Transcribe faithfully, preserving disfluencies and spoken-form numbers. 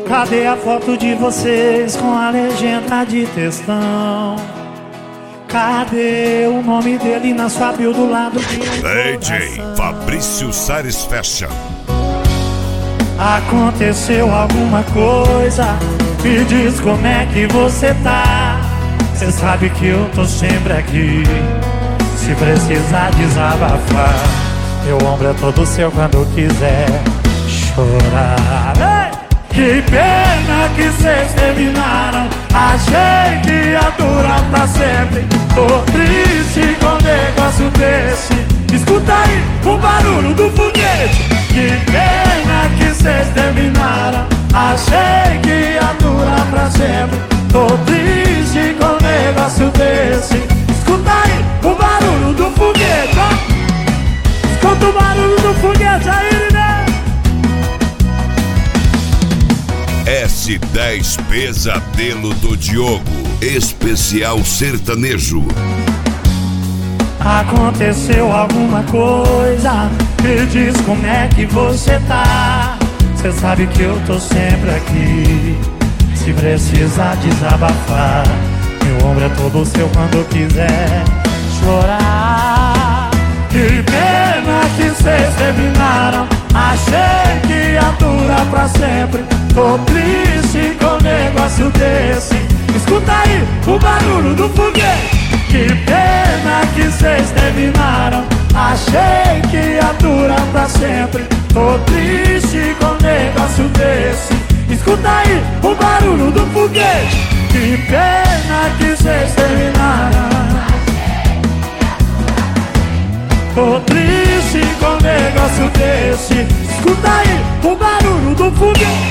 Cadê a foto de vocês com a legenda de textão? Cadê o nome dele na sua bio do lado de um D J Fabrício Sares Fashion. Aconteceu alguma coisa? Me diz como é que você tá. Cê sabe que eu tô sempre aqui, se precisar desabafar. Meu ombro é todo seu quando quiser chorar. Ei! Que pena que cês terminaram. Achei que ia durar pra sempre. Tô triste com um negócio desse. Escuta aí o barulho do foguete. Que pena que cês terminaram. Achei que ia durar pra sempre. Tô triste com um negócio desse. Escuta aí o barulho do foguete, ó. Escuta o barulho do foguete aí, né? S dez Pesadelo do Diogo, especial sertanejo. Aconteceu alguma coisa? Me diz como é que você tá. Cê sabe que eu tô sempre aqui, se precisar desabafar. Meu ombro é todo seu quando quiser chorar. Que pena que cês terminaram. Achei que ia durar pra sempre. Tô triste com um negócio desse. Escuta aí o barulho do foguete. Que pena que cês terminaram. Achei que ia durar pra sempre. Tô triste com um negócio desse. Escuta aí o barulho do foguete. Que pena que cês terminaram. Tô triste com um negócio desse. Escuta aí o barulho do foguete.